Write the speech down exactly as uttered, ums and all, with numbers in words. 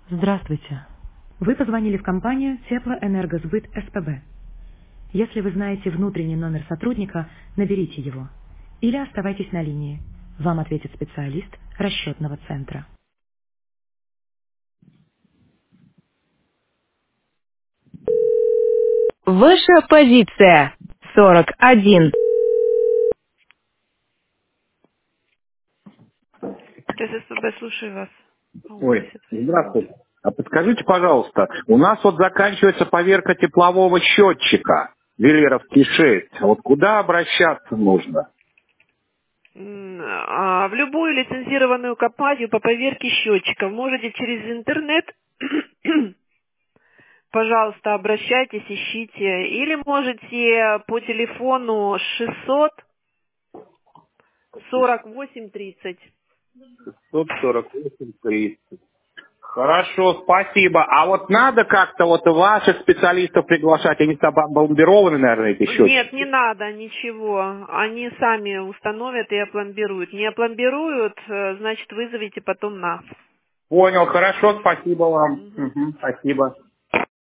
Здравствуйте. Вы позвонили в компанию Теплоэнергосбыт СПБ. Если вы знаете внутренний номер сотрудника, наберите его. Или оставайтесь на линии. Вам ответит специалист расчетного центра. Ваша позиция сорок один. ТССПБ, слушаю вас. А у меня Ой, все здравствуйте. А подскажите, пожалуйста, у нас вот заканчивается поверка теплового счетчика Велеровский шесть. Вот куда обращаться нужно? М, а, В любую лицензированную компанию по поверке счетчиков можете через интернет, пожалуйста, обращайтесь, ищите, или можете по телефону шестьсот сорок восемь тридцать. сто сорок восемь тридцать. Хорошо, спасибо. А вот надо как-то вот ваших специалистов приглашать, они там бомбированы, наверное, эти Нет, счетчики. не надо ничего. Они сами установят и опломбируют. Не опломбируют, э, значит, вызовите потом нас. Понял, хорошо, спасибо вам. Мгм. Мгм, спасибо.